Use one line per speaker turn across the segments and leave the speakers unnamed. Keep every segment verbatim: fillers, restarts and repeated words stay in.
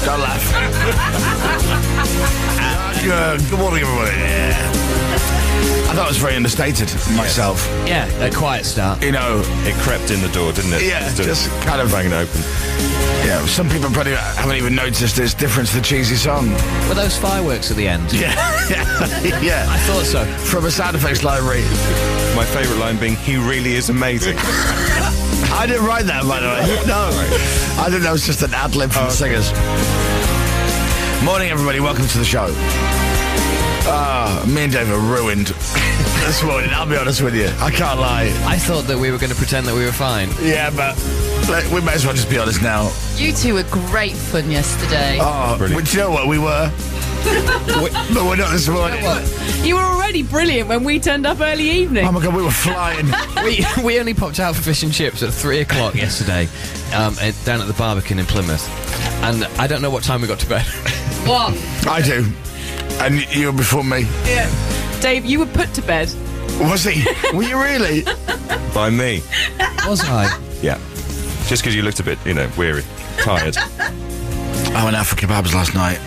Don't laugh. uh, good, good morning, everybody. Yeah. I thought it was very understated myself.
Yeah, a quiet start.
You know,
It crept in the door, didn't it?
yeah, just kind of
banging it open.
Yeah, some people probably haven't even noticed this difference to the cheesy song.
Were those fireworks at the end?
Yeah, yeah, yeah.
I thought so.
From a sound effects library.
My favourite line being, he really is amazing.
I didn't write that, by the way. No. I think that was just an ad-lib from
Oh,
the singers. Morning, everybody. Welcome to the show. Ah, me and Dave are ruined this morning, I'll be honest with you. I can't lie.
I thought that we were going to pretend that we were fine.
Yeah, but like, we may as well just be honest now.
You two were great fun yesterday.
Oh,
Brilliant.
do you know what? We were. we, but we're not this morning.
You were already brilliant when we turned up early evening.
Oh my God, we were flying.
we we only popped out for fish and chips at three o'clock yesterday, um, at, down at the Barbican in Plymouth, and I don't know what time we got to bed.
What?
I do. And you were before me.
Yeah. Dave, you were put to bed.
Was he? Were you really?
By me.
Was I?
Yeah. Just because you looked a bit, you know, weary, tired.
I went out for kebabs last night.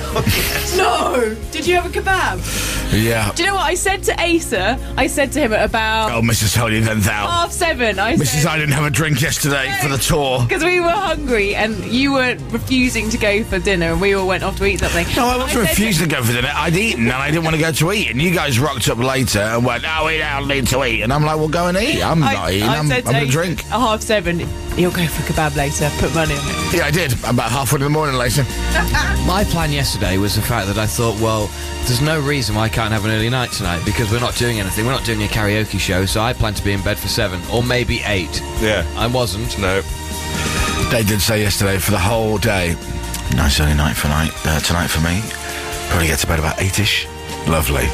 No! Did you have a kebab?
Yeah.
Do you know what I said to Asa? I said to him at about
Oh, Missus Holy, then thou.
half seven. I
Missus
said,
I didn't have a drink yesterday for the tour.
because we were hungry and you were refusing to go for dinner and we all went off to eat something.
No, I wasn't
said to-
refusing to go for dinner. I'd eaten and I didn't want to go to eat. And you guys rocked up later and went, oh, we don't need to eat. And I'm like, well, go and eat. I'm
I,
not eating.
I
I'm,
said
I'm going to
Asa
drink.
At half seven, you'll go for kebab later. Put money on it.
Yeah, I did. About half one in the morning later.
My plan yesterday was the fact that I thought, well, there's no reason why I can't have an early night tonight because we're not doing anything. We're not doing a karaoke show, so I plan to be in bed for seven or maybe eight.
Yeah.
I wasn't.
No.
They did say yesterday for the whole day, nice early night for night, uh, tonight for me. Probably get to bed about eight-ish. Lovely.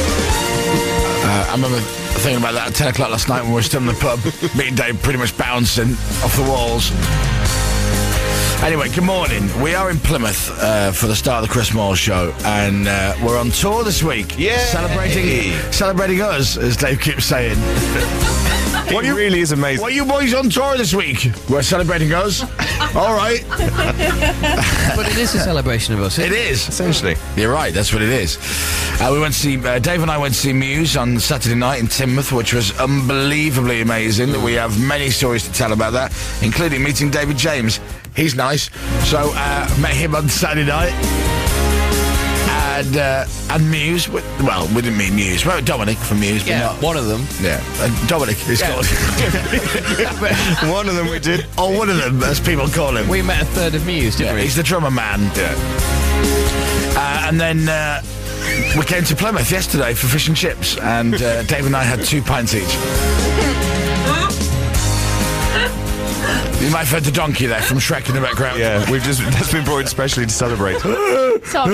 Uh, I remember thinking about that at ten o'clock last night when we were still in the pub. Me and Dave pretty much bouncing off the walls. Anyway, good morning. We are in Plymouth uh, for the start of the Chris Moore show, and uh, we're on tour this week.
Yay!
Celebrating, celebrating us, as Dave keeps saying.
What he really is amazing.
What are you boys on tour this week? We're celebrating us. All right.
But it is a celebration of us.
It is.
Essentially.
You're right, that's what it is. Uh, we went to see, uh, Dave and I went to see Muse on Saturday night in Teignmouth, which was unbelievably amazing. We have many stories to tell about that, including meeting David James. He's nice. So, uh, met him on Saturday night. And, uh, and Muse, we, well, we didn't meet Muse. Well, Dominic from Muse, but
Yeah,
not...
one of them.
Yeah, uh, Dominic is called.
One of them we did.
Or one of them, as people call him.
We met a third of Muse, didn't
Yeah,
we?
he's the drummer man.
Yeah.
Uh, and then uh, we came to Plymouth yesterday for fish and chips, and uh, Dave and I had two pints each. You might have heard the donkey there from Shrek in the background.
Yeah, we've just, that's been brought in specially to celebrate.
Tom,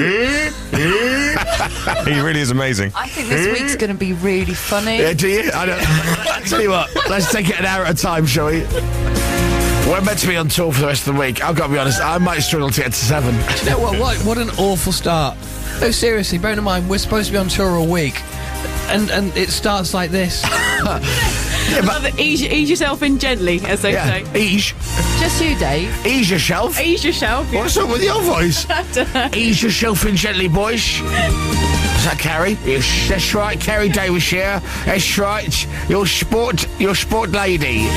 He really is amazing.
I think this week's going to be really funny.
Yeah, do you? I don't. I tell you what, let's take it an hour at a time, shall we? We're meant to be on tour for the rest of the week. I've got to be honest, I might struggle to get to seven.
Do you know what, what? What an awful start. No, seriously, bear in mind, we're supposed to be on tour all week. And and it starts like this.
Yeah, but,
love it. Ease, ease yourself in gently, as they
yeah,
say.
ease,
Just you, Dave.
ease yourself.
Ease yourself. Yeah.
What's up with your voice? Ease yourself in gently, boys. Is that Carrie? Yes, that's right, Carrie Davis here. That's right, your sport, your sport lady.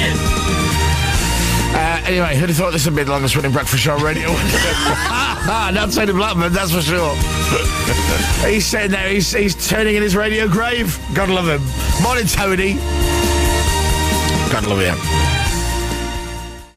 Uh, anyway, who'd have thought this would be the longest running breakfast show on radio? Not Tony Blackman, that's for sure. He's sitting there, he's, he's turning in his radio grave. God love him. Morning, Tony. God love him.